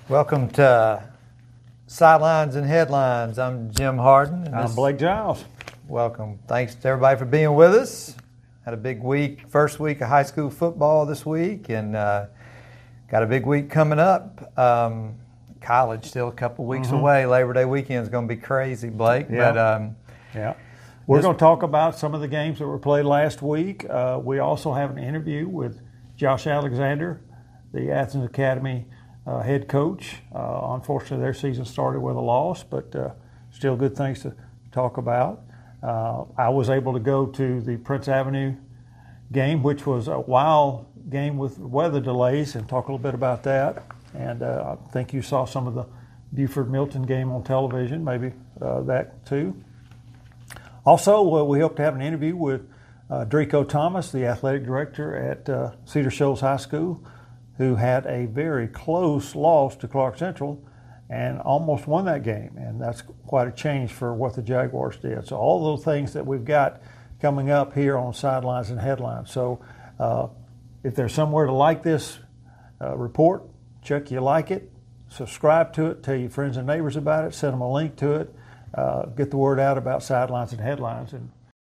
Welcome to Sidelines and Headlines. I'm Jim Harden. I'm Blake Giles. Welcome. Thanks to everybody for being with us. Had a big week, first week of high school football this week, and got a big week coming up. College still a couple weeks away. Labor Day weekend is going to be crazy, Blake. Yeah. But, We're going to talk about some of the games that were played last week. We also have an interview with Josh Alexander, the Athens Academy head coach. Unfortunately, their season started with a loss, but still good things to talk about. I was able to go to the Prince Avenue game, which was a wild game with weather delays, and talk a little bit about that. And I think you saw some of the Buford-Milton game on television, maybe that too. Also, we hope to have an interview with Drico Thomas, the athletic director at Cedar Shoals High School, who had a very close loss to Clark Central and almost won that game. And that's quite a change for what the Jaguars did. So all those things that we've got coming up here on Sidelines and Headlines. So if there's somewhere to like this report, check you like it, subscribe to it, tell your friends and neighbors about it, send them a link to it, get the word out about Sidelines and Headlines. And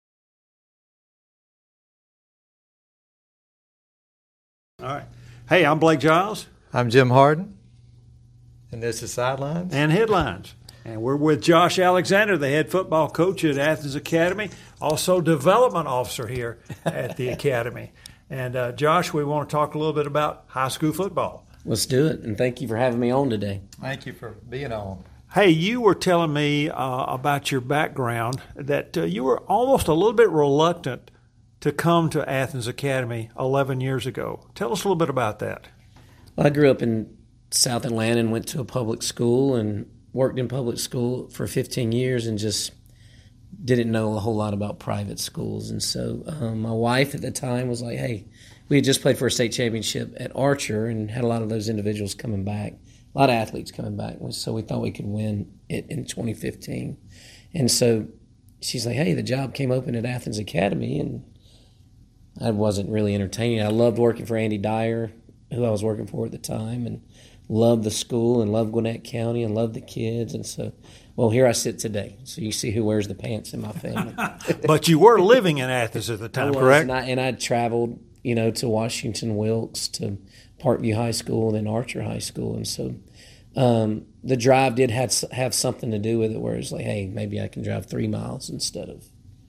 all right. Hey, I'm Blake Giles. I'm Jim Harden, and this is Sidelines and Headlines. And we're with Josh Alexander, the head football coach at Athens Academy, also development officer here at the Academy. And Josh, we want to talk a little bit about high school football. Let's do it, and thank you for having me on today. Thank you for being on. Hey, you were telling me about your background, that you were almost a little bit reluctant to come to Athens Academy 11 years ago. Tell us a little bit about that. Well, I grew up in South Atlanta and went to a public school and worked in public school for 15 years and just didn't know a whole lot about private schools. And so my wife at the time was like, hey, we had just played for a state championship at Archer and had a lot of those individuals coming back, a lot of athletes coming back. So we thought we could win it in 2015. And so she's like, hey, the job came open at Athens Academy, and I wasn't really entertaining. I loved working for Andy Dyer, who I was working for at the time, and loved the school and loved Gwinnett County and loved the kids. And so, well, here I sit today. So you see who wears the pants in my family. But you were living in Athens at the time, correct? And I traveled, to Washington Wilkes, to Parkview High School, and then Archer High School. And so the drive did have something to do with it, where it's like, hey, maybe I can drive 3 miles instead of,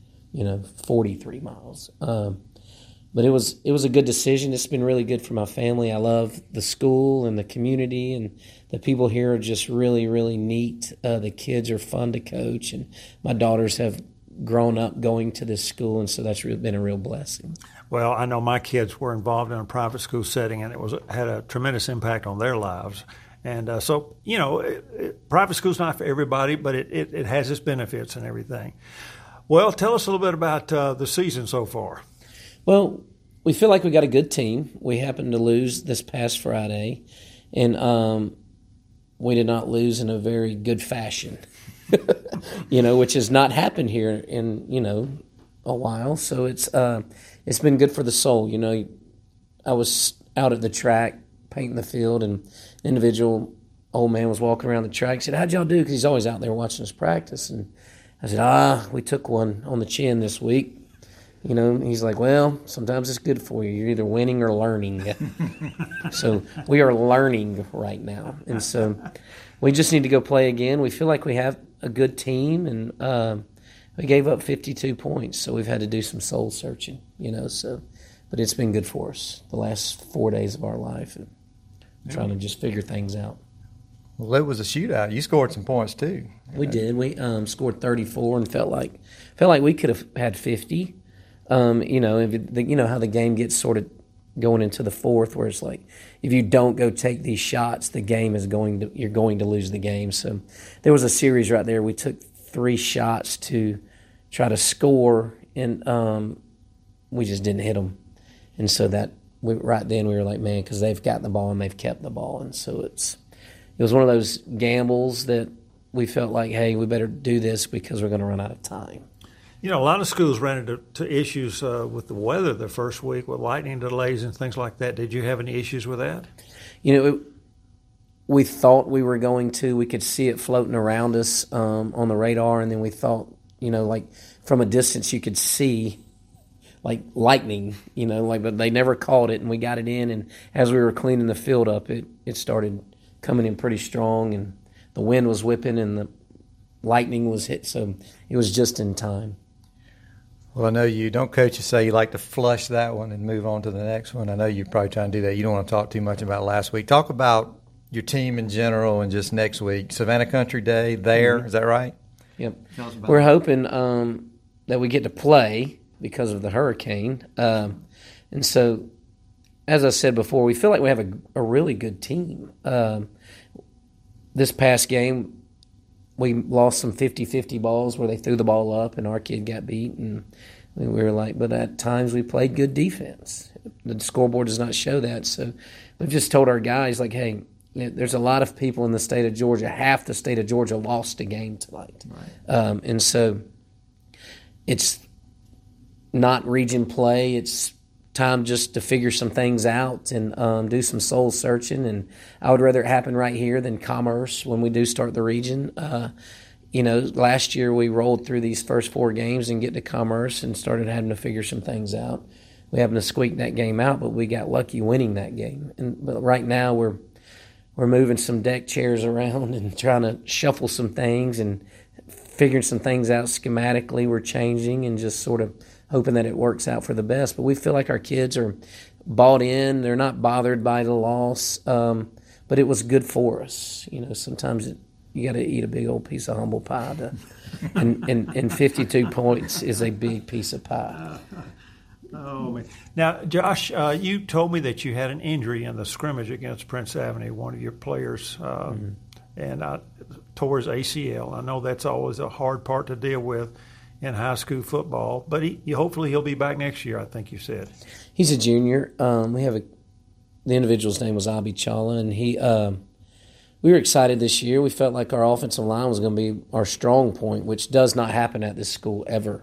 43 miles. But it was a good decision. It's been really good for my family. I love the school and the community, and the people here are just really, really neat. The kids are fun to coach, and my daughters have grown up going to this school, and so that's been a real blessing. Well, I know my kids were involved in a private school setting, and it had a tremendous impact on their lives. And so, private school's not for everybody, but it has its benefits and everything. Well, tell us a little bit about the season so far. Well, we feel like we got a good team. We happened to lose this past Friday, and we did not lose in a very good fashion, which has not happened here in, a while. So it's been good for the soul. I was out at the track painting the field, and an individual old man was walking around the track. He said, how'd y'all do? Because he's always out there watching us practice. And I said, we took one on the chin this week. He's like, well, sometimes it's good for you. You're either winning or learning. So we are learning right now. And so we just need to go play again. We feel like we have a good team, and we gave up 52 points. So we've had to do some soul searching, but it's been good for us the last 4 days of our life, and trying to just figure things out. Well, it was a shootout. You scored some points too. We did. We scored 34 and felt like we could have had 50. How the game gets sort of going into the fourth, where it's like, if you don't go take these shots, the game is you're going to lose the game. So there was a series right there. We took 3 shots to try to score, and we just didn't hit them. And so right then we were like, man, because they've gotten the ball and they've kept the ball. And so it was one of those gambles that we felt like, hey, we better do this because we're going to run out of time. A lot of schools ran into issues with the weather the first week, with lightning delays and things like that. Did you have any issues with that? we thought we were going to. We could see it floating around us on the radar, and then we thought, like from a distance you could see like lightning, but they never caught it, and we got it in, and as we were cleaning the field up, it started coming in pretty strong, and the wind was whipping, and the lightning was hit, so it was just in time. Well, I know you don't coach. You say you like to flush that one and move on to the next one. I know you're probably trying to do that. You don't want to talk too much about last week. Talk about your team in general and just next week. Savannah Country Day there, Is that right? Yep. We're hoping that we get to play because of the hurricane. And so, as I said before, we feel like we have a really good team. This past game, we lost some 50-50 balls where they threw the ball up and our kid got beat. And we were like, but at times we played good defense. The scoreboard does not show that. So we've just told our guys, like, hey, there's a lot of people in the state of Georgia. Half the state of Georgia lost a game tonight. Right. And so it's not region play. It's time just to figure some things out and do some soul searching. And I would rather it happen right here than Commerce when we do start the region. Last year we rolled through these first 4 games and get to Commerce and started having to figure some things out. We happened to squeak that game out, but we got lucky winning that game. But right now we're moving some deck chairs around and trying to shuffle some things and figuring some things out schematically. We're changing and just sort of hoping that it works out for the best. But we feel like our kids are bought in. They're not bothered by the loss, but it was good for us. Sometimes you got to eat a big old piece of humble pie, and 52 points is a big piece of pie. Oh, man. Now, Josh, you told me that you had an injury in the scrimmage against Prince Avenue, one of your players, and tore his ACL. I know that's always a hard part to deal with in high school football, but hopefully he'll be back next year, I think you said. He's a junior. We have the individual's name was Abi Chawla, and we were excited this year. We felt like our offensive line was going to be our strong point, which does not happen at this school ever.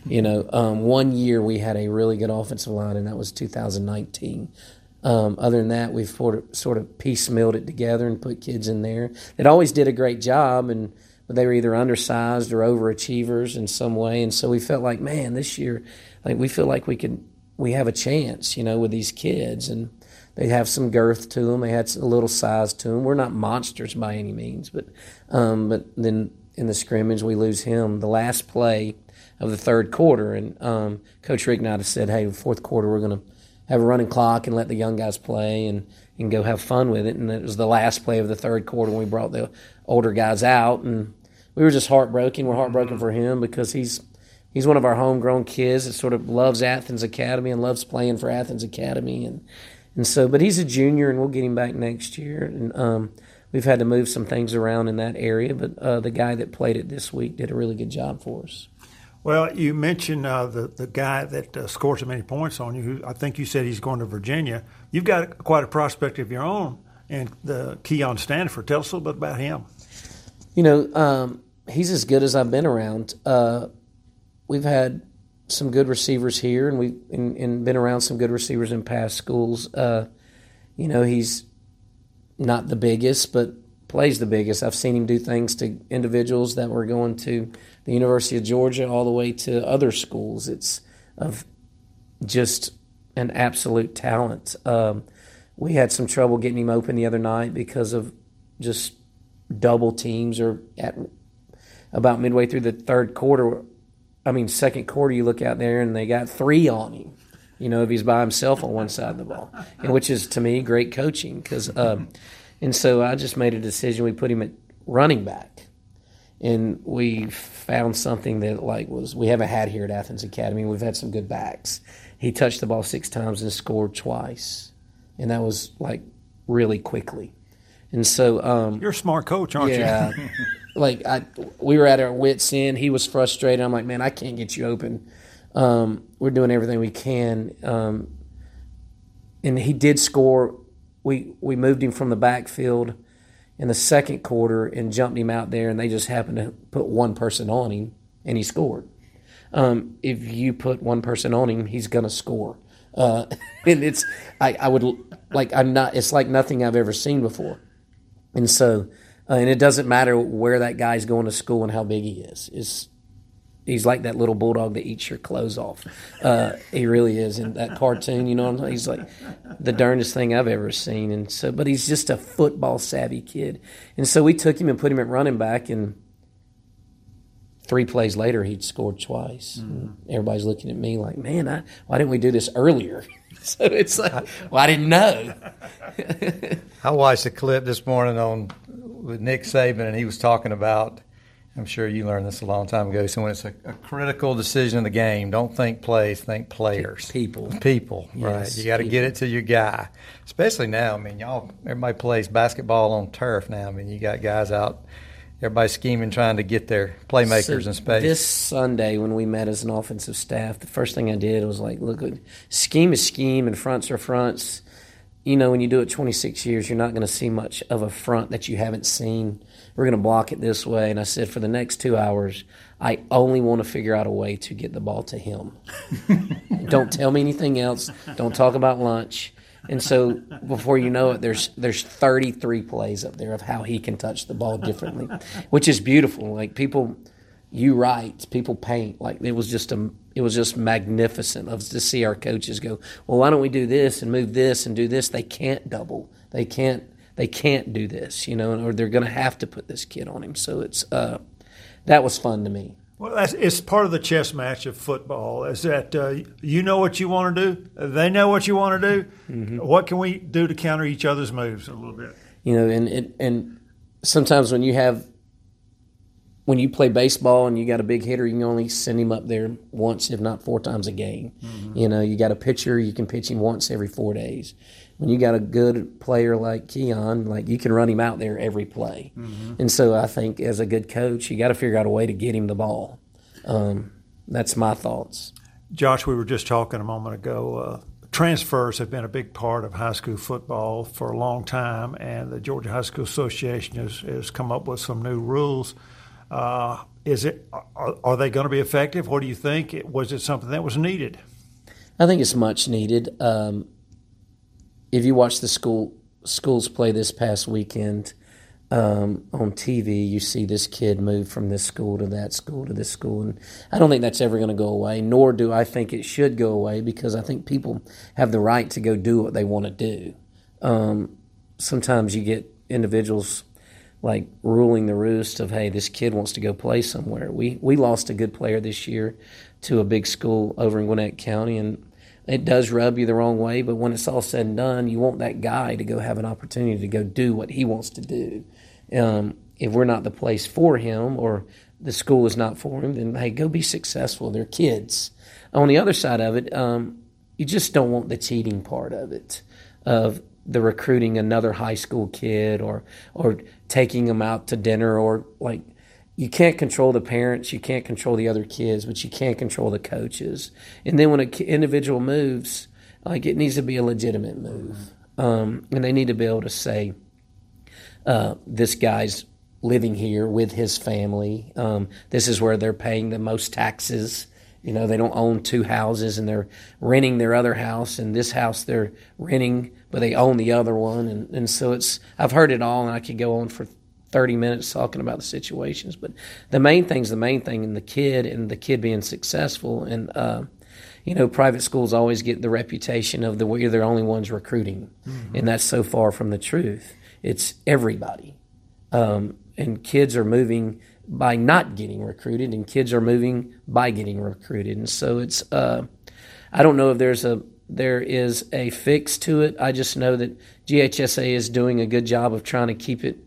1 year we had a really good offensive line, and that was 2019. Other than that, we've sort of piecemealed it together and put kids in there that always did a great job, but they were either undersized or overachievers in some way. And so we felt like, man, this year, we feel like we have a chance, with these kids, and they have some girth to them. They had a little size to them. We're not monsters by any means, but then in the scrimmage we lose him the last play of the third quarter, and Coach Rick and I said, hey, the fourth quarter we're going to have a running clock and let the young guys play and go have fun with it. And it was the last play of the third quarter when we brought the older guys out, and we were just heartbroken. We're heartbroken for him because he's one of our homegrown kids that sort of loves Athens Academy and loves playing for Athens Academy, and so, but he's a junior, and we'll get him back next year. And we've had to move some things around in that area, but the guy that played it this week did a really good job for us. Well, you mentioned the guy that scored so many points on you, who I think you said he's going to Virginia. You've got quite a prospect of your own, and the Keon Stanford. Tell us a little bit about him. He's as good as I've been around. We've had some good receivers here, and we've been around some good receivers in past schools. He's not the biggest, but plays the biggest. I've seen him do things to individuals that were going to the University of Georgia all the way to other schools. It's of just an absolute talent. We had some trouble getting him open the other night because of just double teams, or at about midway through the second quarter, you look out there and they got 3 on him, if he's by himself on one side of the ball, and which is, to me, great coaching. And so I just made a decision. We put him at running back, and we found something that we haven't had here at Athens Academy. We've had some good backs. He touched the ball 6 times and scored twice, and that was really quickly. And so you're a smart coach, aren't you? Yeah. We were at our wits' end. He was frustrated. I'm like, man, I can't get you open. We're doing everything we can. And he did score. We moved him from the backfield in the second quarter and jumped him out there, and they just happened to put one person on him, and he scored. If you put one person on him, he's going to score. And it's like nothing I've ever seen before. And so, and it doesn't matter where that guy's going to school and how big he is. He's like that little bulldog that eats your clothes off. He really is. In that cartoon, you know what I'm saying? He's like the darndest thing I've ever seen. And so, but he's just a football savvy kid. And so we took him and put him at running back, and 3 plays later he'd scored twice. Mm-hmm. Everybody's looking at me like, man, why didn't we do this earlier? So it's like, well, I didn't know. I watched a clip this morning with Nick Saban, and he was talking about, I'm sure you learned this a long time ago, so when it's a critical decision in the game, don't think plays, think players. People, yes, right. You got to get it to your guy. Especially now, I mean, everybody plays basketball on turf now. I mean, you got guys out, everybody's scheming, trying to get their playmakers in space. This Sunday when we met as an offensive staff, the first thing I did was like, look, scheme is scheme and fronts are fronts. You know, when you do it 26 years, you're not going to see much of a front that you haven't seen. We're going to block it this way. And I said, for the next 2 hours, I only want to figure out a way to get the ball to him. Don't tell me anything else. Don't talk about lunch. And so before you know it, there's 33 plays up there of how he can touch the ball differently, which is beautiful. Like people paint. Like it was just magnificent to see our coaches go, well, why don't we do this and move this and do this? They can't double. They can't do this, you know, or they're going to have to put this kid on him. So it's that was fun to me. Well, it's part of the chess match of football is that you know what you want to do. They know what you want to do. Mm-hmm. What can we do to counter each other's moves a little bit? You know, and sometimes when you play baseball and you got a big hitter, you can only send him up there once, if not 4 times a game. Mm-hmm. You know, you got a pitcher, you can pitch him once every 4 days. When you got a good player like Keon, like you can run him out there every play. Mm-hmm. And so I think as a good coach, you got to figure out a way to get him the ball. That's my thoughts. Josh, we were just talking a moment ago. Transfers have been a big part of high school football for a long time, and the Georgia High School Association has come up with some new rules. Are they going to be effective? What do you think? Was it something that was needed? I think it's much needed. If you watch the schools play this past weekend on TV, you see this kid move from this school to that school to this school. And I don't think that's ever going to go away, nor do I think it should go away, because I think people have the right to go do what they want to do. Sometimes you get individuals like ruling the roost of, hey, this kid wants to go play somewhere. We lost a good player this year to a big school over in Gwinnett County, and it does rub you the wrong way, but when it's all said and done, you want that guy to go have an opportunity to go do what he wants to do. If we're not the place for him or the school is not for him, then, hey, go be successful. They're kids. On the other side of it, you just don't want the cheating part of it, of the recruiting another high school kid or taking them out to dinner, or like, you can't control the parents, you can't control the other kids, but you can control the coaches. And then when an individual moves, like, it needs to be a legitimate move. And they need to be able to say, this guy's living here with his family. This is where they're paying the most taxes. You know, they don't own 2 houses and they're renting their other house, and this house they're renting, but they own the other one. And so I've heard it all, and I could go on for 30 minutes talking about the situations, but the main thing's the main thing, and the kid being successful. And you know, private schools always get the reputation of we're the only ones recruiting, mm-hmm. and that's so far from the truth. It's everybody, and kids are moving by not getting recruited, and kids are moving by getting recruited. And so it's I don't know if there is a fix to it. I just know that GHSA is doing a good job of trying to keep it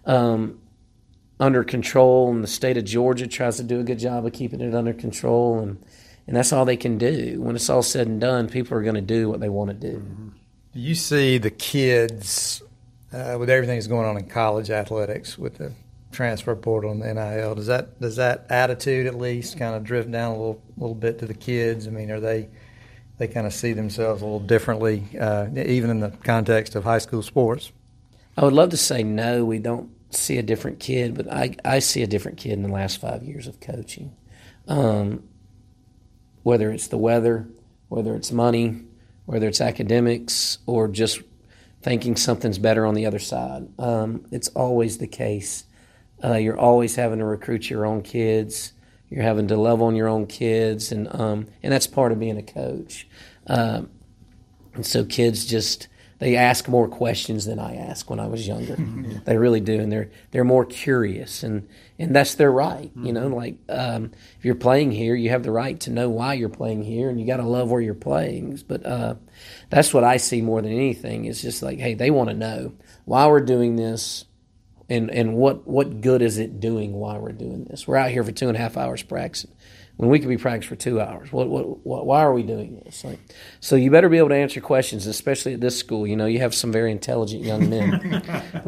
under control, and the state of Georgia tries to do a good job of keeping it under control, and that's all they can do. When it's all said and done, people are going to do what they want to do. Mm-hmm. Do you see the kids, with everything that's going on in college athletics, with the transfer portal and the NIL, does that attitude at least kind of drift down a little bit to the kids? I mean, are they kind of see themselves a little differently, even in the context of high school sports? I would love to say no, we don't see a different kid, but I see a different kid in the last 5 years of coaching. Whether it's the weather, whether it's money, whether it's academics, or just thinking something's better on the other side. It's always the case. You're always having to recruit your own kids. You're having to love on your own kids, and that's part of being a coach. And so kids they ask more questions than I asked when I was younger. They really do, and they're more curious, and that's their right. You know, like if you're playing here, you have the right to know why you're playing here, and you got to love where you're playing. But that's what I see more than anything. It's just like, hey, they want to know why we're doing this, and what good is it doing while we're doing this. We're out here for 2.5 hours practicing when we could be practicing for 2 hours. Why are we doing this? So you better be able to answer questions, especially at this school. You know, you have some very intelligent young men.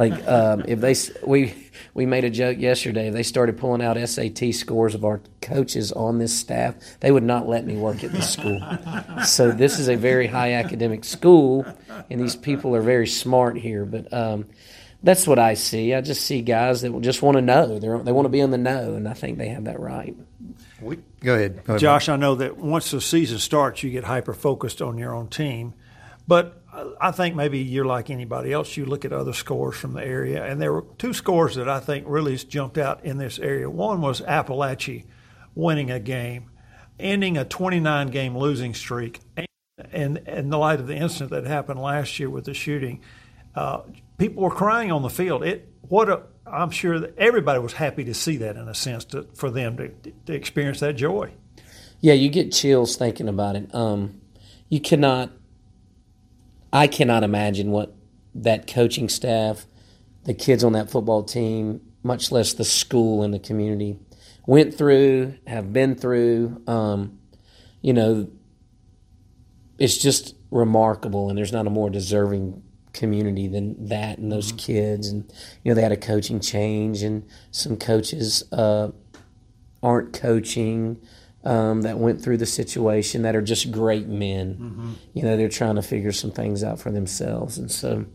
We made a joke yesterday. If they started pulling out SAT scores of our coaches on this staff, they would not let me work at this school. So this is a very high academic school, and these people are very smart here. But that's what I see. I just see guys that just want to know. They want to be in the know, and I think they have that right. Go ahead. Josh, I know that once the season starts, you get hyper-focused on your own team. But I think maybe you're like anybody else. You look at other scores from the area, and there were 2 scores that I think really jumped out in this area. One was Appalachia winning a game, ending a 29-game losing streak. And in the light of the incident that happened last year with the shooting, people were crying on the field. I'm sure that everybody was happy to see that, in a sense, for them to experience that joy. Yeah, you get chills thinking about it. I cannot imagine what that coaching staff, the kids on that football team, much less the school and the community, went through, have been through. It's just remarkable, and there's not a more deserving community than that and those kids. And they had a coaching change, and some coaches aren't coaching that went through the situation that are just great men. They're trying to figure some things out for themselves, and so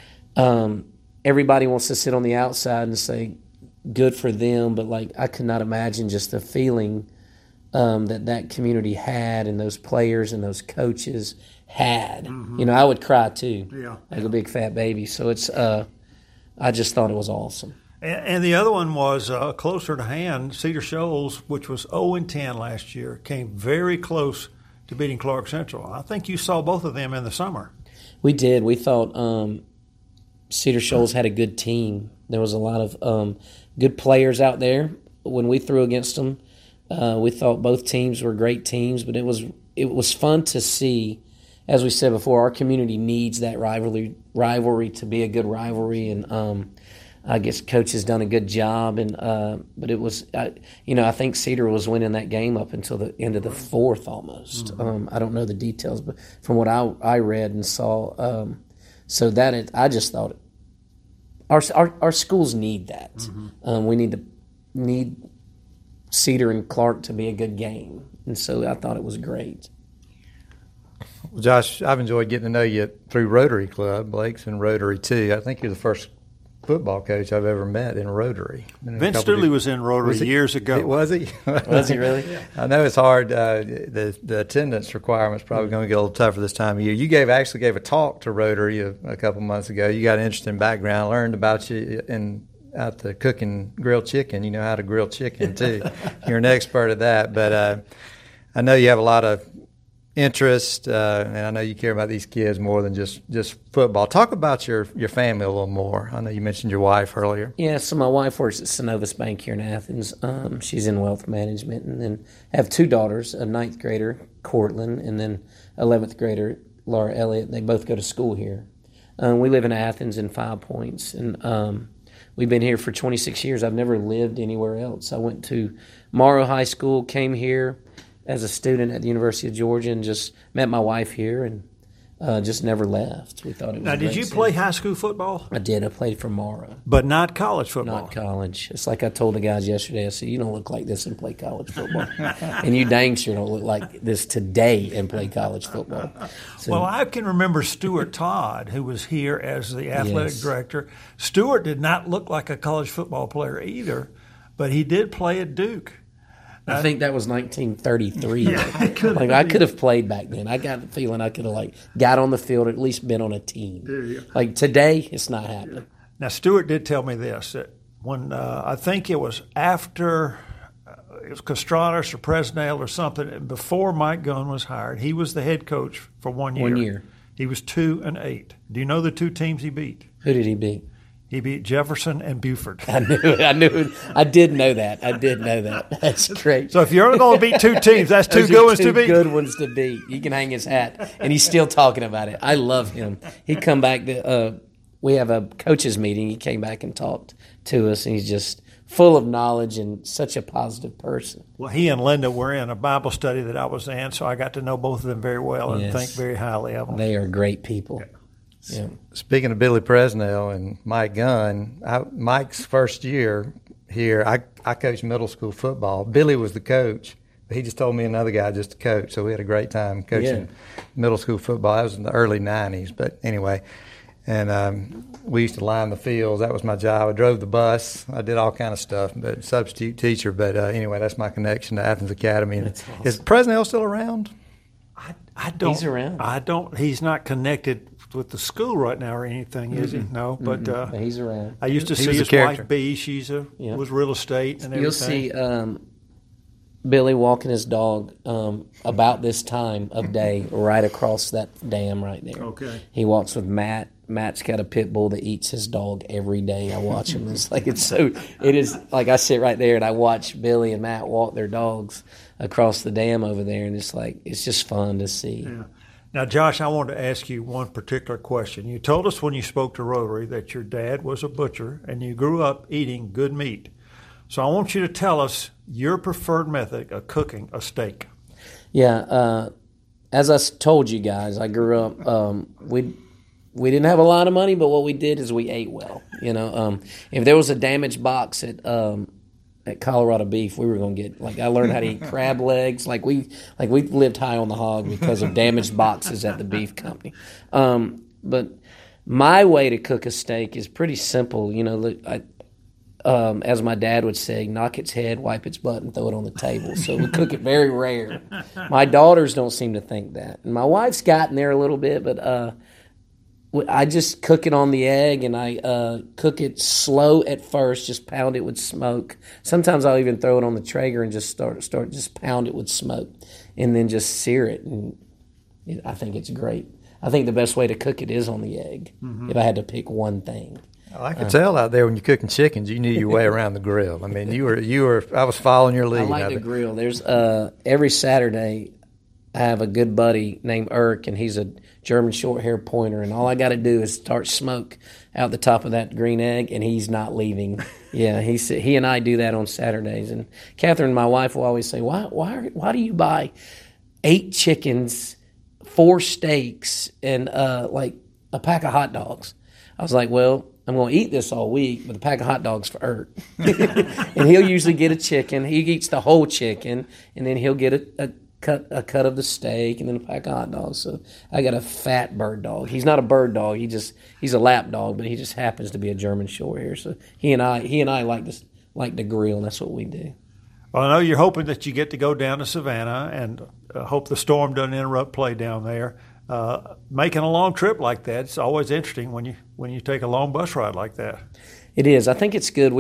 everybody wants to sit on the outside and say good for them, but I could not imagine just the feeling that community had, and those players and those coaches had. I would cry too, like a big fat baby. So it's I just thought it was awesome. And the other one was closer to hand. Cedar Shoals, which was 0-10 last year, came very close to beating Clark Central. I think you saw both of them in the summer. We did. We thought Cedar Shoals had a good team. There was a lot of good players out there when we threw against them. We thought both teams were great teams, but it was fun to see. As we said before, our community needs that rivalry to be a good rivalry, and I guess Coach has done a good job. And but it was, I think Cedar was winning that game up until the end of the 4th almost. I don't know the details, but from what I read and saw, I just thought our schools need that. We need Cedar and Clark to be a good game, and so I thought it was great. Well, Josh, I've enjoyed getting to know you through Rotary Club. Blake's in Rotary too. I think you're the first football coach I've ever met in Rotary. Vince Dooley was in Rotary years ago. Was he? Was he really? Yeah. I know it's hard. The attendance requirement's probably going to get a little tougher this time of year. You actually gave a talk to Rotary a couple months ago. You got an interesting background. Learned about you out the cooking grilled chicken. You know how to grill chicken too. You're an expert at that. But I know you have a lot of interest, and I know you care about these kids more than just football. Talk about your family a little more. I know you mentioned your wife earlier. Yeah, so my wife works at Synovus Bank here in Athens. She's in wealth management, and then I have 2 daughters, a 9th grader, Cortland, and then 11th grader, Laura Elliott. They both go to school here. We live in Athens in 5 Points, and we've been here for 26 years. I've never lived anywhere else. I went to Morrow High School, came here as a student at the University of Georgia, and just met my wife here, and just never left. We thought it was Now, did you play high school football? I did. I played for Morrow. But not college football? Not college. It's like I told the guys yesterday, I said, you don't look like this and play college football. And you dang sure don't look like this today and play college football. So, well, I can remember Stuart Todd, who was here as the athletic director. Stuart did not look like a college football player either, but he did play at Duke. I think that was 1933. Yeah, I could have played back then. I got the feeling I could have got on the field, at least been on a team. Today, it's not happening. Now, Stewart did tell me this, that when I think it was after it was Castratus or Presnell or something, before Mike Gunn was hired, he was the head coach for 1 year. 1 year. He was 2-8. Do you know the two teams he beat? Who did he beat? He beat Jefferson and Buford. I knew it. I did know that. That's great. So if you're only going to beat two teams, that's two good ones to beat. Good ones to beat. You can hang his hat, and he's still talking about it. I love him. He'd come back to. We have a coaches meeting. He came back and talked to us, and he's just full of knowledge and such a positive person. Well, he and Linda were in a Bible study that I was in, so I got to know both of them very well and think very highly of them. They are great people. Yeah. Speaking of Billy Presnell and Mike Gunn, Mike's first year here, I coached middle school football. Billy was the coach, but he just told me another guy just to coach, so we had a great time coaching middle school football. That was in the early 90s, but anyway. And we used to line the fields. That was my job. I drove the bus. I did all kind of stuff, but substitute teacher. But anyway, that's my connection to Athens Academy. And awesome. Is Presnell still around? I don't. He's around. I don't. He's not connected with the school right now or anything, is he? No, but he's around. I used to see his wife B. She's was real estate and everything. You'll see Billy walking his dog about this time of day right across that dam right there. Okay. He walks with Matt. Matt's got a pit bull that eats his dog every day. I watch him. It is like I sit right there and I watch Billy and Matt walk their dogs across the dam over there, and it's just fun to see. Yeah. Now, Josh, I wanted to ask you one particular question. You told us when you spoke to Rotary that your dad was a butcher and you grew up eating good meat. So I want you to tell us your preferred method of cooking a steak. Yeah, as I told you guys, I grew up. We didn't have a lot of money, but what we did is we ate well. If there was a damaged box at Colorado Beef, we were going to get I learned how to eat crab legs. We lived high on the hog because of damaged boxes at the beef company. But my way to cook a steak is pretty simple. As my dad would say, knock its head, wipe its butt, and throw it on the table. So we cook it very rare. My daughters don't seem to think that. And my wife's gotten there a little bit, but I just cook it on the egg, and I cook it slow at first, just pound it with smoke. Sometimes I'll even throw it on the Traeger and just start just pound it with smoke, and then just sear it. And I think it's great. I think the best way to cook it is on the egg, if I had to pick one thing. I could tell out there when you're cooking chickens, you knew your way around the grill. I mean, you were. I was following your lead. I like the grill. There's every Saturday, I have a good buddy named Irk, and he's a German short-hair pointer, and all I got to do is start smoke out the top of that green egg, and he's not leaving. Yeah, he and I do that on Saturdays. And Catherine, my wife, will always say, "Why do you buy 8 chickens, 4 steaks, and a pack of hot dogs?" I was like, "Well, I'm going to eat this all week, but a pack of hot dogs for Irk." And he'll usually get a chicken. He eats the whole chicken, and then he'll get a cut of the steak, and then a pack of hot dogs. So I got a fat bird dog. He's not a bird dog. He's a lap dog, but he just happens to be a German Shorthair. So he and I like to grill, and that's what we do. Well, I know you're hoping that you get to go down to Savannah, and hope the storm doesn't interrupt play down there. Making a long trip like that, it's always interesting when you take a long bus ride like that. It is. I think it's good.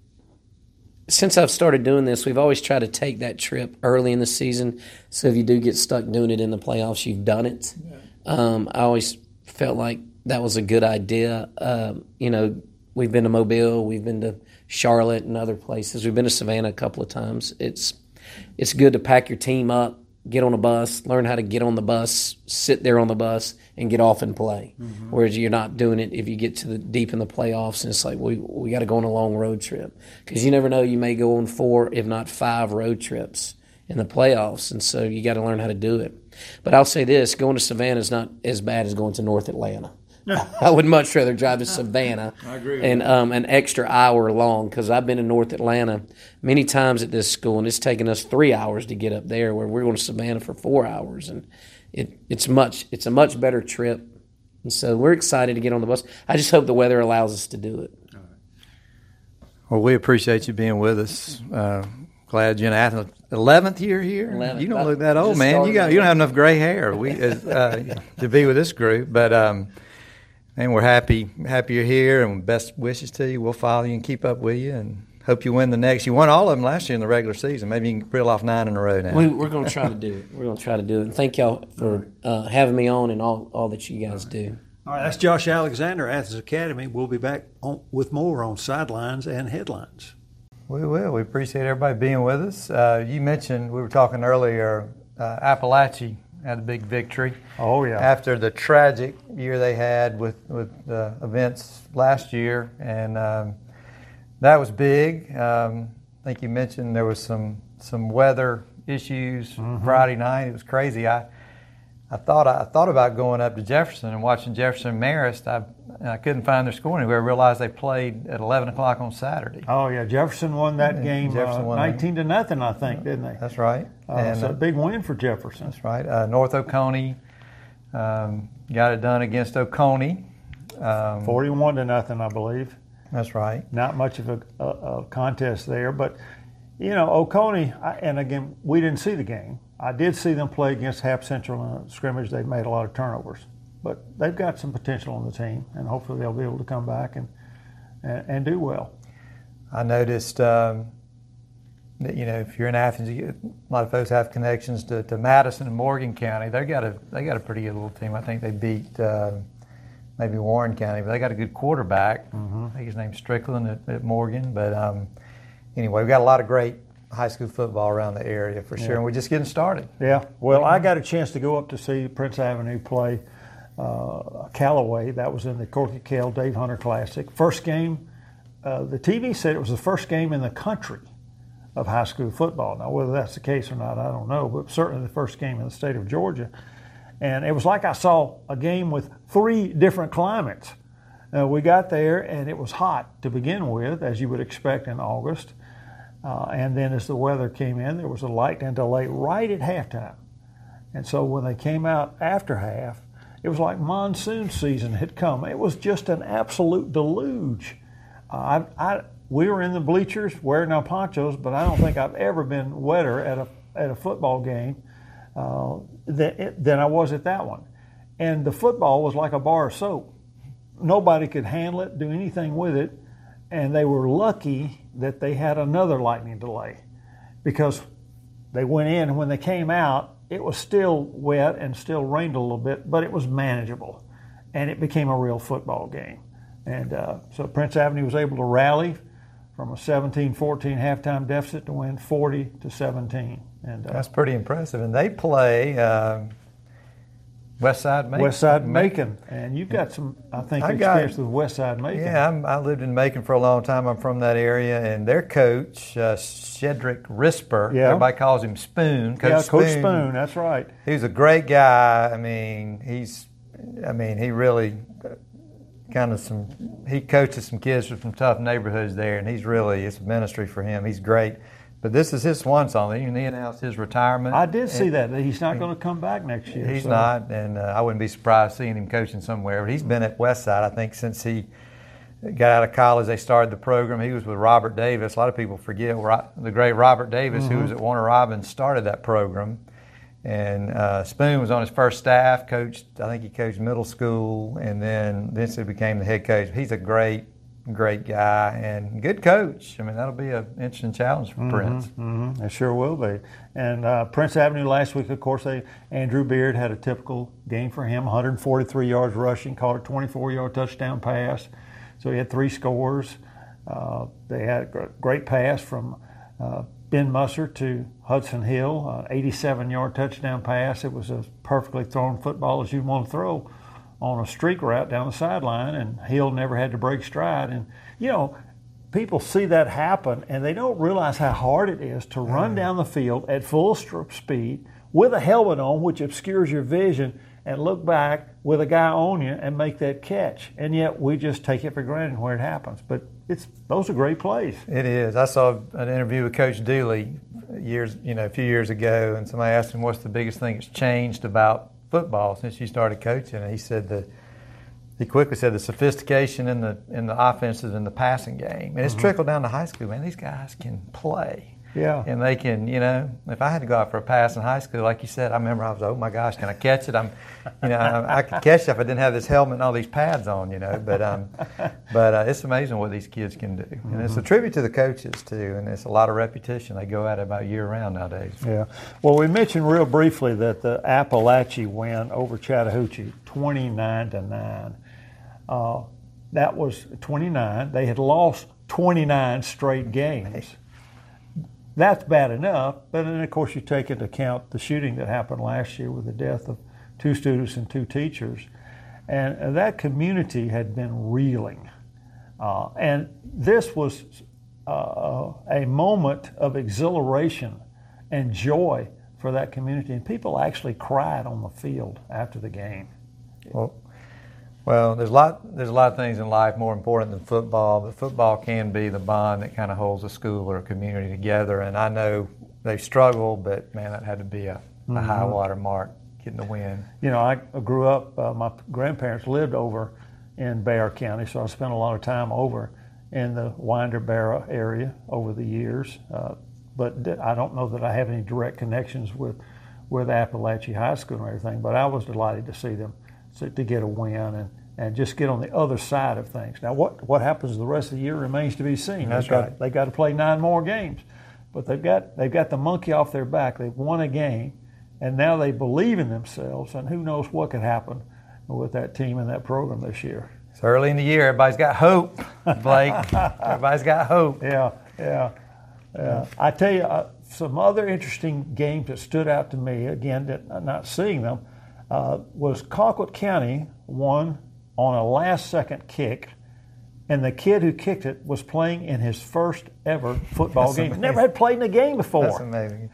Since I've started doing this, we've always tried to take that trip early in the season. So if you do get stuck doing it in the playoffs, you've done it. Yeah. I always felt like that was a good idea. We've been to Mobile, we've been to Charlotte and other places. We've been to Savannah a couple of times. It's good to pack your team up, get on a bus, learn how to get on the bus, sit there on the bus, and get off and play. Mm-hmm. Whereas you're not doing it if you get to the deep in the playoffs, and it's like we got to go on a long road trip, because you never know, you may go on 4, if not 5 road trips in the playoffs, and so you got to learn how to do it. But I'll say this: going to Savannah is not as bad as going to North Atlanta. I would much rather drive to Savannah and an extra hour long, because I've been in North Atlanta many times at this school, and it's taken us 3 hours to get up there, where we're going to Savannah for 4 hours, and it's a much better trip. And so we're excited to get on the bus. I just hope the weather allows us to do it. Well, we appreciate you being with us. Glad you're in Athens. 11th year here. 11th. You don't look that old, man. You don't have enough gray hair to be with this group. But and we're happy you're here, and best wishes to you. We'll follow you and keep up with you, and hope you win the next. You won all of them last year in the regular season. Maybe you can reel off 9 in a row now. We're going to try to do it. We're going to try to do it. And thank y'all for having me on and all that you guys do. All right, that's Josh Alexander, Athens Academy. We'll be back with more on Sidelines and Headlines. We will. We appreciate everybody being with us. You mentioned, we were talking earlier, Appalachia had a big victory. Oh, yeah. After the tragic year they had with the events last year. And that was big. I think you mentioned there was some weather issues Friday night. It was crazy. I thought about going up to Jefferson and watching Jefferson Marist. I couldn't find their score anywhere. I realized they played at 11 o'clock on Saturday. Oh, yeah. Jefferson won that game 19-0, I think, didn't they? That's right. And so a big win for Jefferson. That's right. North Oconee got it done against Oconee. 41-0, I believe. That's right. Not much of a contest there. But, Oconee, and again, we didn't see the game. I did see them play against Hap Central in a scrimmage. They made a lot of turnovers. But they've got some potential on the team, and hopefully they'll be able to come back and do well. I noticed that, if you're in Athens, a lot of folks have connections to Madison and Morgan County. They got a pretty good little team. I think they beat maybe Warren County, but they got a good quarterback. I think his name's Strickland at Morgan. But anyway, we've got a lot of great high school football around the area for sure, and we're just getting started. Yeah. Well, I got a chance to go up to see Prince Avenue play Callaway. That was in the Corky Kell Dave Hunter Classic. First game, the TV said it was the first game in the country of high school football. Now, whether that's the case or not, I don't know, but certainly the first game in the state of Georgia. And it was like I saw a game with 3 different climates. We got there, and it was hot to begin with, as you would expect in August. And then as the weather came in, there was a lightning delay right at halftime. And so when they came out after half, it was like monsoon season had come. It was just an absolute deluge. We were in the bleachers wearing our ponchos, but I don't think I've ever been wetter at a football game than I was at that one. And the football was like a bar of soap. Nobody could handle it, do anything with it, and they were lucky that they had another lightning delay, because they went in, and when they came out, it was still wet and still rained a little bit, but it was manageable, and it became a real football game. And so Prince Avenue was able to rally from a 17-14 halftime deficit to win 40-17. And that's pretty impressive. And they play Westside Macon. Westside Macon. And you've got some, I think, experience with Westside Macon. Yeah, I lived in Macon for a long time. I'm from that area. And their coach, Shedrick Risper, everybody calls him Spoon. Coach Spoon, that's right. He's a great guy. He really he coaches some kids from tough neighborhoods there, and it's a ministry for him. He's great. But this is his swan song. He announced his retirement. I did see that. He's not going to come back next year. He's not, and I wouldn't be surprised seeing him coaching somewhere. But he's been at Westside, I think, since he got out of college. They started the program. He was with Robert Davis. A lot of people forget the great Robert Davis, who was at Warner Robins, started that program. And Spoon was on his first staff, I think he coached middle school, and then eventually became the head coach. He's a great guy and good coach. That'll be an interesting challenge for Prince. It sure will be. And Prince Avenue last week, of course, Andrew Beard had a typical game for him, 143 yards rushing, caught a 24-yard touchdown pass. So he had 3 scores. They had a great pass from Ben Musser to Hudson Hill, 87-yard touchdown pass. It was a perfectly thrown football as you'd want to throw on a streak route down the sideline, and Hill never had to break stride. And, people see that happen, and they don't realize how hard it is to run down the field at full speed with a helmet on, which obscures your vision, and look back with a guy on you and make that catch. And yet we just take it for granted where it happens. But those are great plays. It is. I saw an interview with Coach Dooley a few years ago, and somebody asked him what's the biggest thing that's changed about football since you started coaching, and he quickly said the sophistication in the offenses in the passing game, and it's trickled down to high school. Man, these guys can play. Yeah. And they can, if I had to go out for a pass in high school, like you said, I remember I was, oh my gosh, can I catch it? I could catch it if I didn't have this helmet and all these pads on, But it's amazing what these kids can do. And it's a tribute to the coaches too, and it's a lot of repetition. They go at it about year round nowadays. Yeah. Well, we mentioned real briefly that the Appalachia win over Chattahoochee, 29-9. That was 29. They had lost 29 straight games. That's bad enough, but then of course you take into account the shooting that happened last year with the death of 2 students and 2 teachers. And that community had been reeling. And this was a moment of exhilaration and joy for that community. And people actually cried on the field after the game. Well, there's a lot of things in life more important than football, but football can be the bond that kind of holds a school or a community together. And I know they struggle, but man, that had to be a high water mark, getting the win. I grew up, my grandparents lived over in Bexar County, so I spent a lot of time over in the Winder-Barrow area over the years. But I don't know that I have any direct connections with Appalachia High School or anything, but I was delighted to see them to get a win and just get on the other side of things. Now, what happens the rest of the year remains to be seen. That's right. They've got to play 9 more games, but they've got the monkey off their back. They've won a game, and now they believe in themselves. And who knows what could happen with that team and that program this year. It's early in the year. Everybody's got hope, Blake. Everybody's got hope. Yeah. I tell you, some other interesting games that stood out to me, again, not seeing them, was Colquitt County won on a last-second kick, and the kid who kicked it was playing in his first ever football game. Amazing. Never had played in a game before. That's amazing.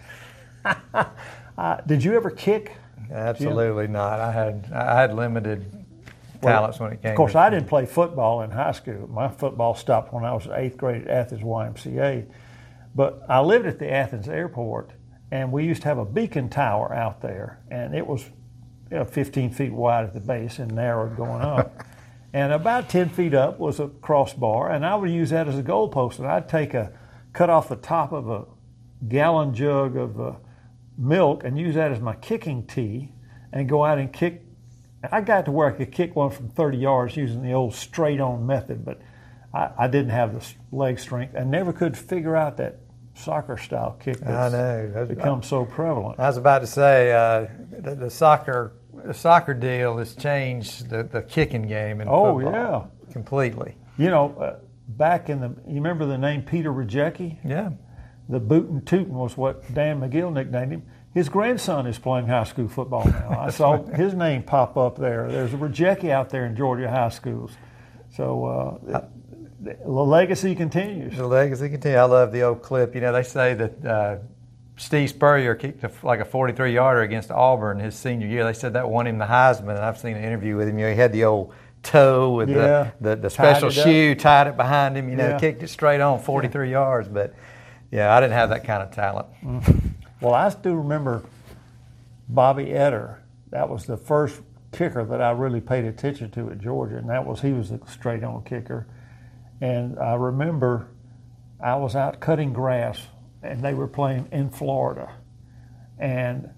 Did you ever kick? Absolutely not. I had limited talents when it came. Of course, to I didn't play football in high school. My football stopped when I was in 8th grade at Athens YMCA. But I lived at the Athens airport, and we used to have a beacon tower out there, and it was 15 feet wide at the base and narrowed going up. And about 10 feet up was a crossbar, and I would use that as a goalpost. And I'd cut off the top of a gallon jug of milk and use that as my kicking tee and go out and kick. I got to where I could kick one from 30 yards using the old straight-on method, but I didn't have the leg strength and never could figure out that soccer-style kick that's become so prevalent. I was about to say the soccer deal has changed the kicking game in football completely. Back in you remember the name Peter Rejecki? Yeah. The Bootin' Tootin' was what Dan McGill nicknamed him. His grandson is playing high school football now. I saw his name pop up there. There's a Rejecki out there in Georgia high schools. So the legacy continues. The legacy continues. I love the old clip. They say that Steve Spurrier kicked a 43-yarder against Auburn his senior year. They said that won him the Heisman, and I've seen an interview with him. He had the old toe with the special shoe, tied it behind him, kicked it straight on 43 yards. But, I didn't have that kind of talent. Mm-hmm. Well, I still remember Bobby Etter. That was the first kicker that I really paid attention to at Georgia, and he was a straight-on kicker. And I remember I was out cutting grass, and they were playing in Florida. And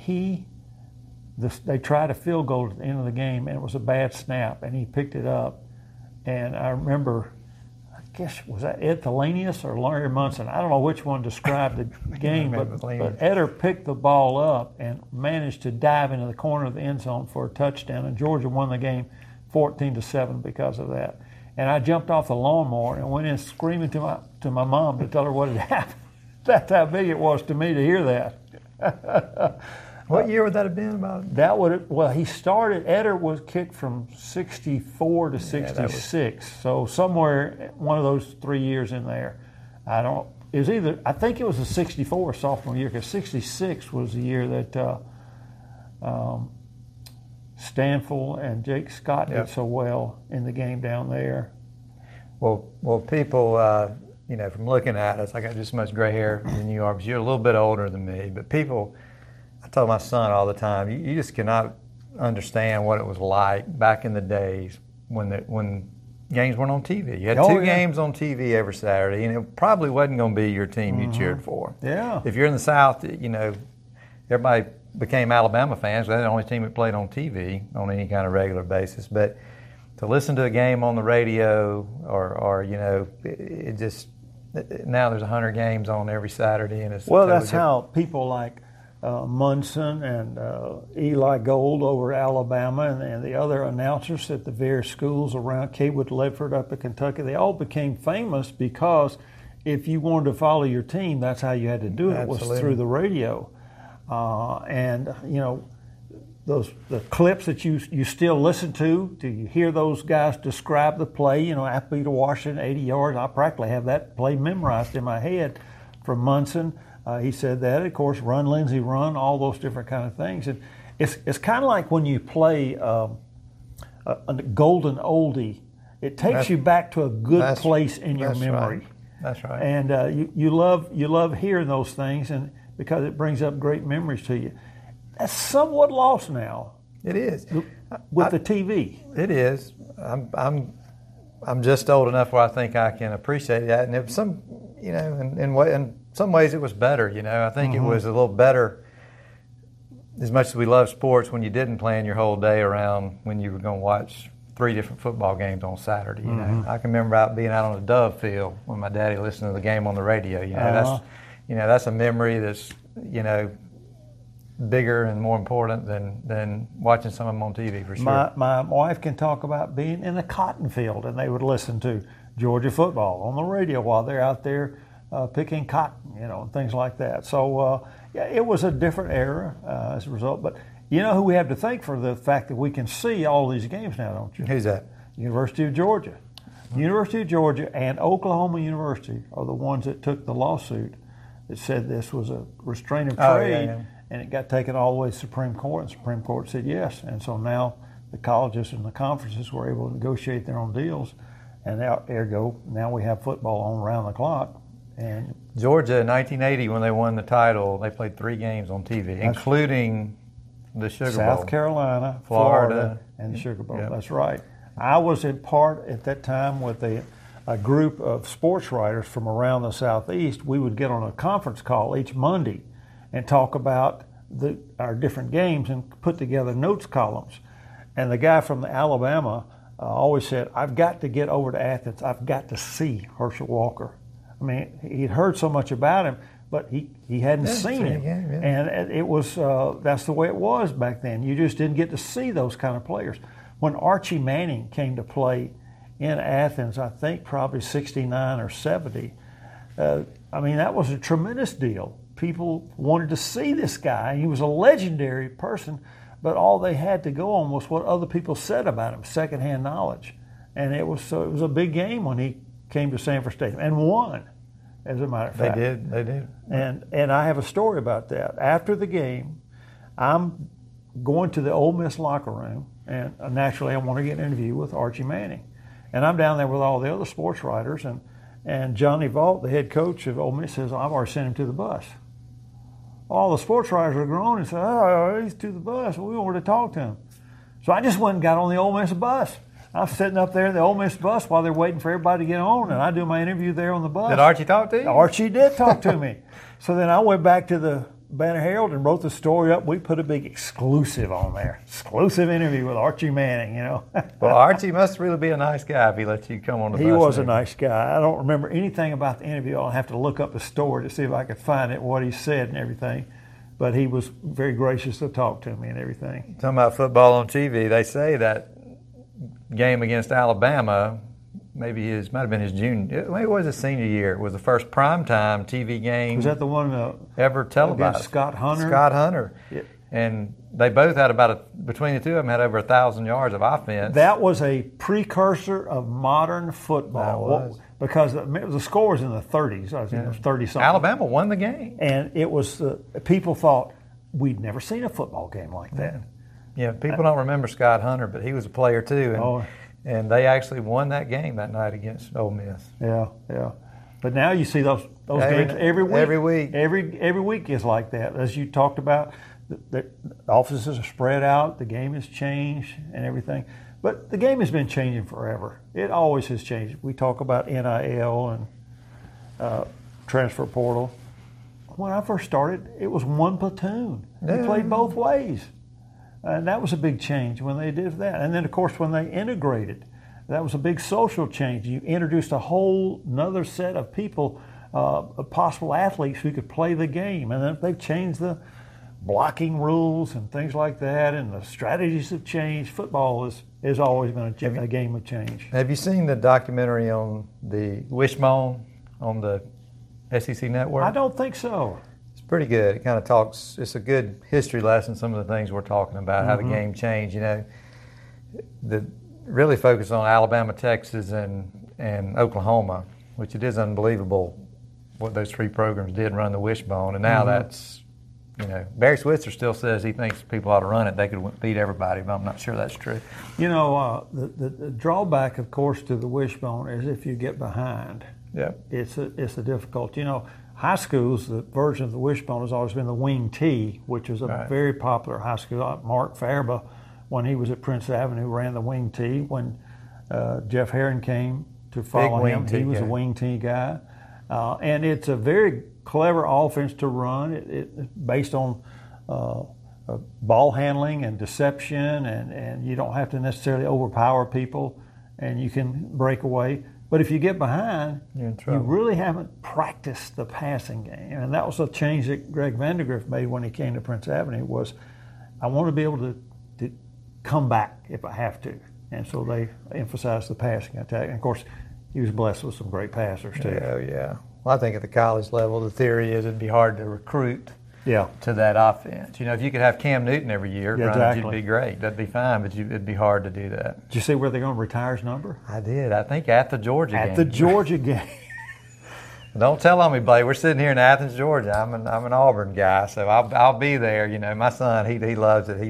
they tried a field goal at the end of the game, and it was a bad snap, and he picked it up. And I remember, I guess, was that Ed Thelanius or Larry Munson? I don't know which one described the game, but Etter picked the ball up and managed to dive into the corner of the end zone for a touchdown, and Georgia won the game 14-7 because of that. And I jumped off the lawnmower and went in screaming to my mom to tell her what had happened. That's how big it was to me to hear that. What year would that have been about? He started, Etter was kicked from 64 to 66. So somewhere one of those 3 years in there. I think it was the 64 sophomore year, because 66 was the year that Stanfield and Jake Scott did so well in the game down there. Well, people, from looking at us, I got just as much gray hair than you are, because you're a little bit older than me. But people, I tell my son all the time, you just cannot understand what it was like back in the days when games weren't on TV. You had Oh, two yeah. games on TV every Saturday, and it probably wasn't going to be your team you cheered for. Yeah. If you're in the South, everybody became Alabama fans. They're the only team that played on TV on any kind of regular basis. But to listen to a game on the radio or it just now there's 100 games on every Saturday, and it's Well, totally that's how people like Munson and Eli Gold over at Alabama and the other announcers at the various schools around Kaywood, Ledford, up in Kentucky, they all became famous because if you wanted to follow your team, that's how you had to do it. Absolutely. Was through the radio. The clips that you still listen to, do you hear those guys describe the play? Athlete to Washington, 80 yards. I practically have that play memorized in my head from Munson. He said that. Of course, run, Lindsey, run, all those different kind of things. And it's kind of like when you play a golden oldie. It takes you back to a good place in your memory. Right. That's right. And you love hearing those things, and because it brings up great memories to you. That's somewhat lost now. It is with the TV. It is. I'm just old enough where I think I can appreciate that, and if some, in some ways it was better. I think it was a little better. As much as we love sports, when you didn't plan your whole day around when you were going to watch 3 different football games on Saturday. I can remember being out on the Dove field when my daddy listened to the game on the radio. That's a memory that's bigger and more important than watching some of them on TV, for sure. My wife can talk about being in the cotton field, and they would listen to Georgia football on the radio while they're out there picking cotton, and things like that. So, it was a different era as a result. But you know who we have to thank for the fact that we can see all these games now, don't you? Who's that? University of Georgia. University of Georgia and Oklahoma University are the ones that took the lawsuit that said this was a restraint of trade. And it got taken all the way to the Supreme Court, and the Supreme Court said yes. And so now the colleges and the conferences were able to negotiate their own deals, and ergo, now we have football on around the clock. And Georgia in 1980, when they won the title, they played 3 games on TV, including the Sugar Bowl. South Carolina, Florida, and the Sugar Bowl. Yep. That's right. I was in part at that time with a group of sports writers from around the Southeast. We would get on a conference call each Monday and talk about our different games and put together notes columns. And the guy from Alabama always said, I've got to get over to Athens. I've got to see Herschel Walker. I mean, he'd heard so much about him, but he hadn't seen him. And it was that's the way it was back then. You just didn't get to see those kind of players. When Archie Manning came to play in Athens, I think probably 69 or 70, that was a tremendous deal. People wanted to see this guy. He was a legendary person, but all they had to go on was what other people said about him, secondhand knowledge. And it was a big game when he came to Sanford Stadium and won, as a matter of fact. They did. And I have a story about that. After the game, I'm going to the Ole Miss locker room, and naturally I want to get an interview with Archie Manning. And I'm down there with all the other sports writers, and Johnny Vaught, the head coach of Ole Miss, says, I've already sent him to the bus. All the sports writers are grown and said, oh, he's to the bus. We wanted to talk to him. So I just went and got on the Ole Miss bus. I'm sitting up there in the Ole Miss bus while they're waiting for everybody to get on, and I do my interview there on the bus. Did Archie talk to you? Archie did talk to me. So then I went back to the Banner Herald and wrote the story up. We put a big exclusive on there. Exclusive interview with Archie Manning, Well, Archie must really be a nice guy if he let you come on the bus. He was a nice guy. I don't remember anything about the interview. I'll have to look up the story to see if I could find it, what he said and everything. But he was very gracious to talk to me and everything. Talking about football on TV, they say that game against Alabama, might have been his junior, maybe it was his senior year. It was the first primetime TV game. Was that the one ever televised? Against Scott Hunter? Scott Hunter. Yeah. And they both had between the two of them had over 1,000 yards of offense. That was a precursor of modern football. That was. Because the score was in the 30s. I think it was 30-something. Alabama won the game. And it was, people thought, we'd never seen a football game like that. Yeah, people don't remember Scott Hunter, but he was a player too. And they actually won that game that night against Ole Miss. Yeah. But now you see those games every week. Every week is like that. As you talked about, the offices are spread out, the game has changed and everything. But the game has been changing forever. It always has changed. We talk about NIL and transfer portal. When I first started, it was one platoon. They played both ways. And that was a big change when they did that. And then, of course, when they integrated, that was a big social change. You introduced a whole another set of people, possible athletes who could play the game. And then they've changed the blocking rules and things like that, and the strategies have changed. Football is always been a game of change. Have you seen the documentary on the Wishbone on the SEC Network? I don't think so. It's pretty good. It kind of talks, it's a good history lesson, some of the things we're talking about, how the game changed. You know, really focus on Alabama, Texas, and Oklahoma, which it is unbelievable what those three programs did run the Wishbone. And now that's, you know, Barry Switzer still says he thinks people ought to run it. They could beat everybody, but I'm not sure that's true. You know, the drawback, of course, to the Wishbone is if you get behind. Yeah, it's a difficult. You know, high schools, the version of the Wishbone has always been the wing T, which is a very popular high school. Mark Farba, when he was at Prince Avenue, ran the wing T. When Jeff Herron came to follow him, he was a wing T guy. And it's a very clever offense to run. It's based on ball handling and deception, and you don't have to necessarily overpower people, and you can break away. But if you get behind, you're in trouble. You really haven't practiced the passing game. And that was a change that Greg Vandegrift made when he came to Prince Avenue was, I want to be able to come back if I have to. And so they emphasized the passing attack. And, of course, he was blessed with some great passers, too. Yeah. Well, I think at the college level, the theory is it'd be hard to recruit to that offense. You know, if you could have Cam Newton every year, you'd be great. That'd be fine, but it'd be hard to do that. Did you see where they're going to retire his number? I did. I think at the Georgia game. At the Georgia game. Don't tell on me, Blake. We're sitting here in Athens, Georgia. I'm an Auburn guy, so I'll be there. You know, my son, he loves it.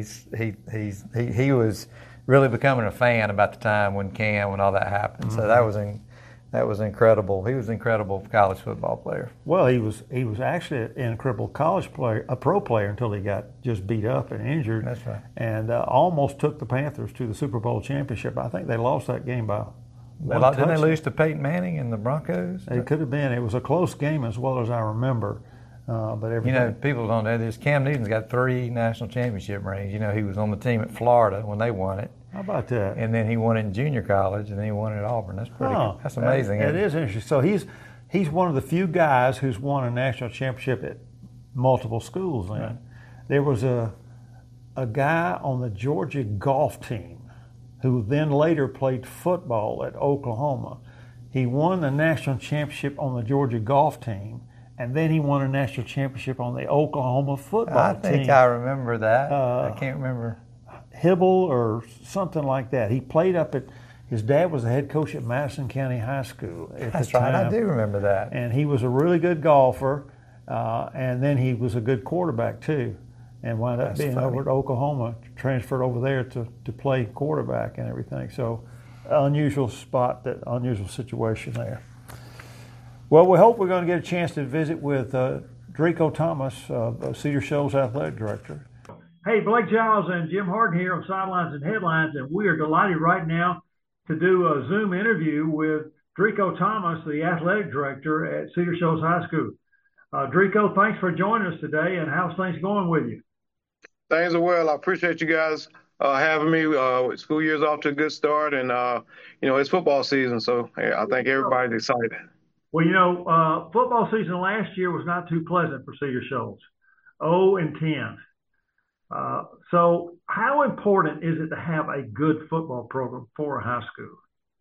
He was really becoming a fan about the time when all that happened. So that was incredible. He was an incredible college football player. Well, he was actually an incredible college player, a pro player, until he got just beat up and injured. That's right. And almost took the Panthers to the Super Bowl championship. I think they lost that game by didn't they lose to Peyton Manning and the Broncos? It could have been. It was a close game as well as I remember. But everything. You know, people don't know this. Cam Newton's got 3 national championship rings. You know, he was on the team at Florida when they won it. How about that? And then he won it in junior college, and then he won it at Auburn. That's pretty good. That's amazing. It is interesting. So he's one of the few guys who's won a national championship at multiple schools. Then there was a guy on the Georgia golf team who then later played football at Oklahoma. He won the national championship on the Georgia golf team, and then he won a national championship on the Oklahoma football team. I think I remember that. I can't remember. Hibble or something like that. He played up at, his dad was the head coach at Madison County High School at That's the time. right, I do remember that. And he was a really good golfer, and then he was a good quarterback too, and wound up being over at Oklahoma, transferred over there to play quarterback and everything. So unusual situation there. Well, we hope we're going to get a chance to visit with Drico Thomas, Cedar Shoals Athletic Director. Hey, Blake Giles and Jim Harden here on Sidelines and Headlines, and we are delighted right now to do a Zoom interview with Drico Thomas, the Athletic Director at Cedar Shoals High School. Drico, thanks for joining us today, and how's things going with you? Things are well. I appreciate you guys having me. School year's off to a good start, and, it's football season, so I think everybody's excited. Well, football season last year was not too pleasant for Cedar Shoals, 0-10. So how important is it to have a good football program for a high school?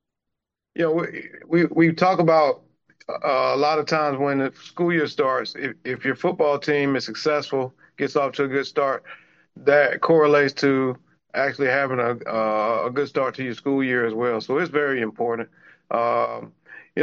We talk about a lot of times when the school year starts, if your football team is successful, gets off to a good start, that correlates to actually having a good start to your school year as well. So it's very important. And we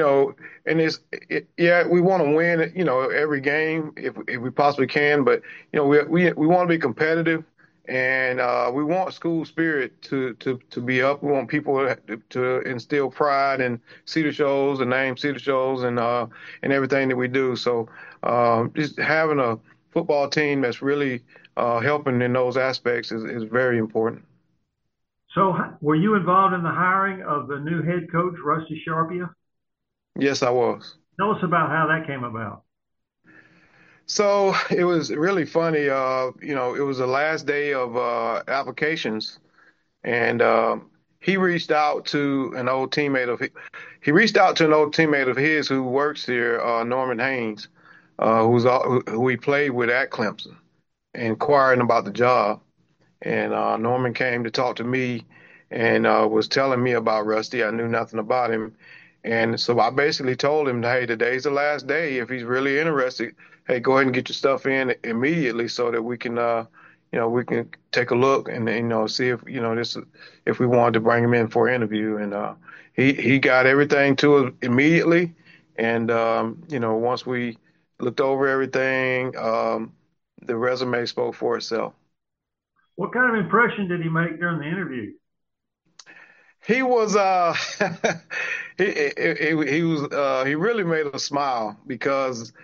want to win, every game if we possibly can, but, we want to be competitive, and we want school spirit to be up. We want people to instill pride in Cedar Shoals, the name Cedar Shoals, and everything that we do. So just having a football team that's really helping in those aspects is very important. So, were you involved in the hiring of the new head coach, Rusty Sharpia? Yes, I was. Tell us about how that came about. So it was really funny. It was the last day of applications, and he reached out to an old teammate of he reached out to an old teammate of his who works here, Norman Haynes, who he played with at Clemson, inquiring about the job. And Norman came to talk to me and was telling me about Rusty. I knew nothing about him. And so I basically told him, hey, today's the last day. If he's really interested, hey, go ahead and get your stuff in immediately so that we can take a look and, see if, if we wanted to bring him in for an interview. And he got everything to us immediately. And, once we looked over everything, the resume spoke for itself. What kind of impression did he make during the interview? He was he really made us smile because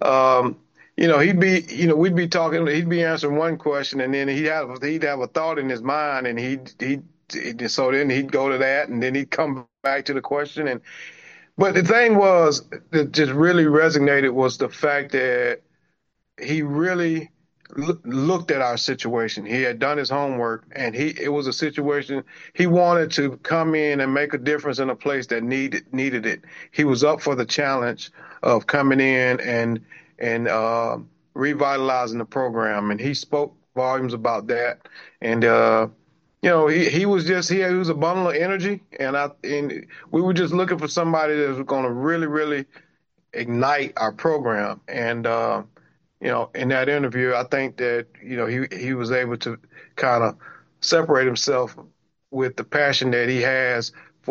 we'd be talking, he'd be answering one question, and then he'd have a thought in his mind, and so then he'd go to that, and then he'd come back to the question. And but the thing was that just really resonated was the fact that he really looked at our situation. He had done his homework, and it was a situation he wanted to come in and make a difference in a place that needed it. He was up for the challenge of coming in and revitalizing the program, and he spoke volumes about that. And he was a bundle of energy, and we were just looking for somebody that was going to really, really ignite our program. And in that interview, I think that, he was able to kind of separate himself with the passion that he has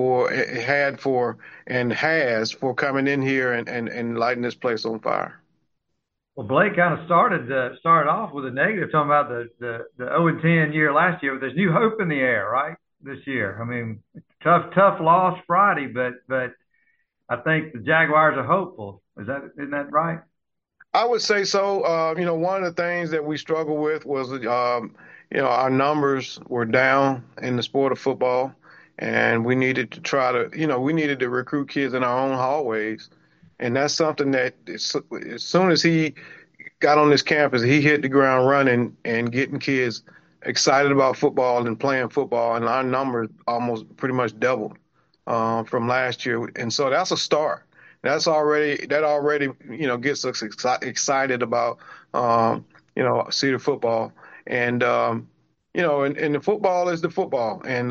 for coming in here and lighting this place on fire. Well, Blake kind of started off with a negative, talking about the 0-10 year last year. But there's new hope in the air, right? This year. I mean, tough loss Friday, but I think the Jaguars are hopeful. Isn't that right? I would say so. One of the things that we struggled with was, our numbers were down in the sport of football, and we needed to recruit kids in our own hallways. And that's something that as soon as he got on this campus, he hit the ground running and getting kids excited about football and playing football. And our numbers almost pretty much doubled from last year. And so that's a start. That already gets us excited about Cedar football, and and the football is the football, and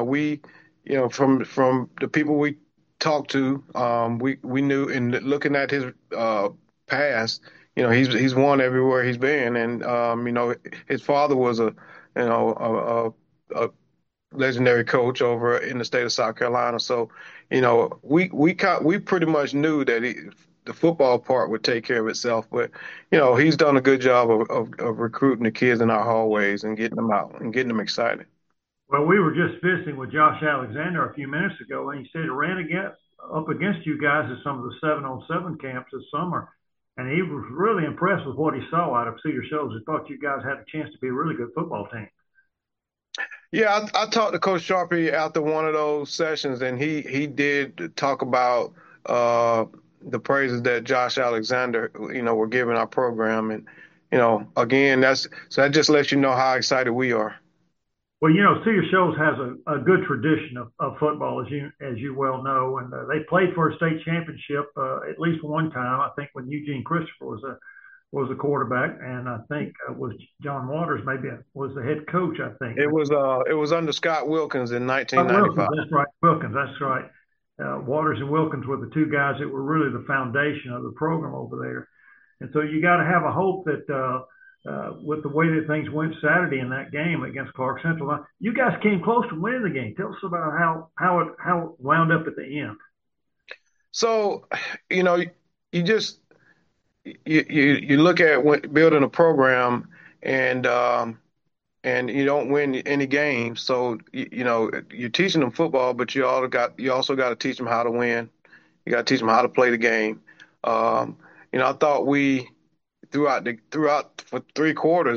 from the people we talked to, we knew, in looking at his past, he's won everywhere he's been, and his father was a legendary coach over in the state of South Carolina. So, we pretty much knew that the football part would take care of itself. But, he's done a good job of recruiting the kids in our hallways and getting them out and getting them excited. Well, we were just visiting with Josh Alexander a few minutes ago, and he said he ran up against you guys at some of the 7-on-7 camps this summer. And he was really impressed with what he saw out of Cedar Shows. He thought you guys had a chance to be a really good football team. Yeah, I talked to Coach Sharpie after one of those sessions, and he did talk about the praises that Josh Alexander, were giving our program, and again, that just lets you know how excited we are. Well, Cedar Shows has a good tradition of football, as you well know, and they played for a state championship at least one time. I think when Eugene Christopher was the quarterback, and I think was John Waters was the head coach. I think it was under Scott Wilkins in 1995. That's right, Wilkins. That's right. Waters and Wilkins were the two guys that were really the foundation of the program over there, and so you got to have a hope that with the way that things went Saturday in that game against Clark Central, you guys came close to winning the game. Tell us about how it wound up at the end. So, you just. You look at building a program, and you don't win any games. So you're teaching them football, but you also got to teach them how to win. You got to teach them how to play the game. I thought we throughout for 3 quarters,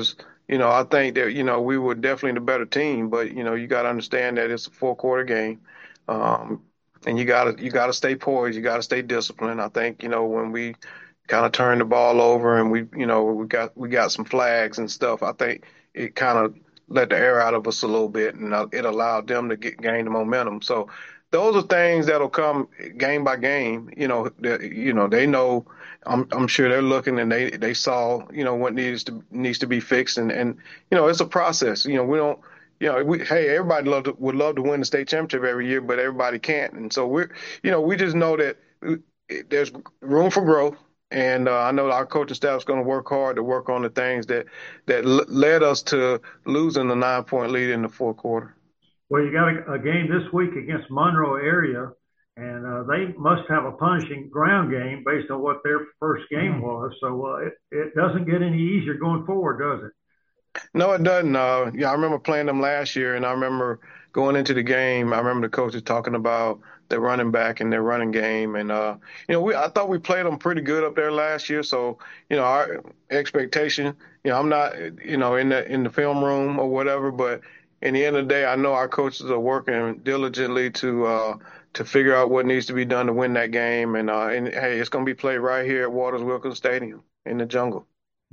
I think that, we were definitely the better team, but, you got to understand that it's a 4-quarter game. And you gotta stay poised. You gotta stay disciplined. I think, when we kind of turned the ball over and we got some flags and stuff, I think it kind of let the air out of us a little bit, and it allowed them to gain the momentum. So those are things that'll come game by game. They know. I'm sure they're looking, and they saw what needs to be fixed, and it's a process. We don't. Everybody would love to win the state championship every year, but everybody can't. And so we just know that there's room for growth. And I know our coaching staff is going to work hard to work on the things that led us to losing the 9-point lead in the 4th quarter. Well, you got a game this week against Monroe area, and they must have a punishing ground game based on what their first game was. So it doesn't get any easier going forward, does it? No, it doesn't. I remember playing them last year, and I remember going into the game. I remember the coaches talking about their running back and their running game, and I thought we played them pretty good up there last year. So our expectation, I'm not in the film room or whatever, but in the end of the day, I know our coaches are working diligently to figure out what needs to be done to win that game, and hey, it's going to be played right here at Waters Wilkins Stadium in the jungle.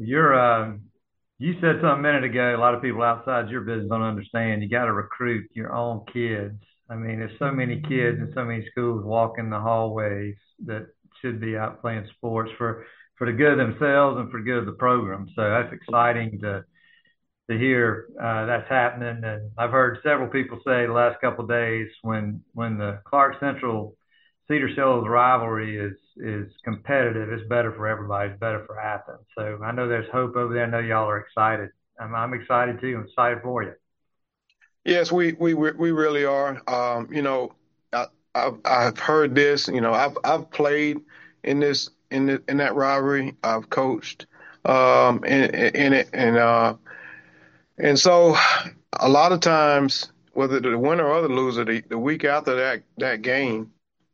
You said something a minute ago, a lot of people outside your business don't understand. You got to recruit your own kids. I mean, there's so many kids in so many schools walking the hallways that should be out playing sports for the good of themselves and for the good of the program. So that's exciting to hear that's happening. And I've heard several people say the last couple of days when the Clark Central Cedar Shoals rivalry is competitive, it's better for everybody. It's better for Athens. So I know there's hope over there. I know y'all are excited. I'm excited too. I'm excited for you. Yes, we really are. I've heard this. I've played in that rivalry. I've coached in it, and so a lot of times, whether the winner or the loser, the week after that game,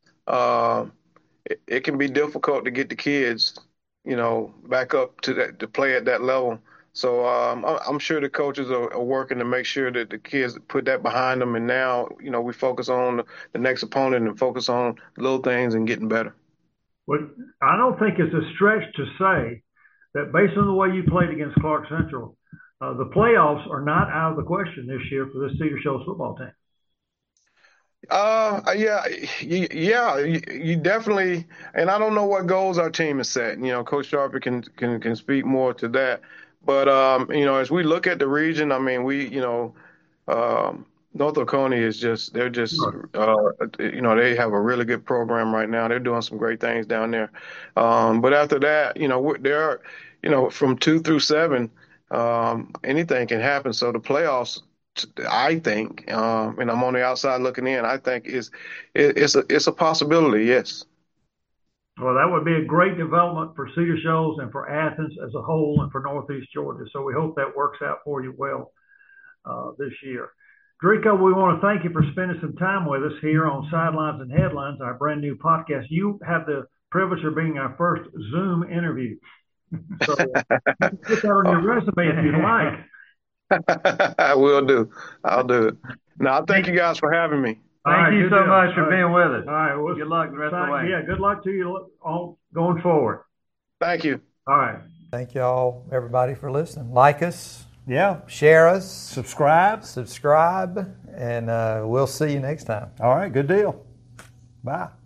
it can be difficult to get the kids, back up to play at that level. So I'm sure the coaches are working to make sure that the kids put that behind them. And now, we focus on the next opponent and focus on little things and getting better. Well, I don't think it's a stretch to say that based on the way you played against Clark Central, the playoffs are not out of the question this year for this Cedar Shoals football team. You definitely, and I don't know what goals our team is set. Coach Sharper can speak more to that. But as we look at the region, I mean, North Oconee is they have a really good program right now. They're doing some great things down there. But after that, there are, from 2 through 7, anything can happen. So the playoffs, I think, and I'm on the outside looking in, I think it's a possibility, yes. Well, that would be a great development for Cedar Shoals and for Athens as a whole and for Northeast Georgia. So we hope that works out for you well this year. Drico, we want to thank you for spending some time with us here on Sidelines and Headlines, our brand new podcast. You have the privilege of being our first Zoom interview. So put that on your resume if you'd like. I will do. I'll do it. Now, thank you guys for having me. Thank you so much for being with us. All right. Well, good luck the rest of the way. Yeah, good luck to you all going forward. Thank you. All right. Thank you all, everybody, for listening. Like us. Yeah. Share us. Subscribe. And we'll see you next time. All right. Good deal. Bye.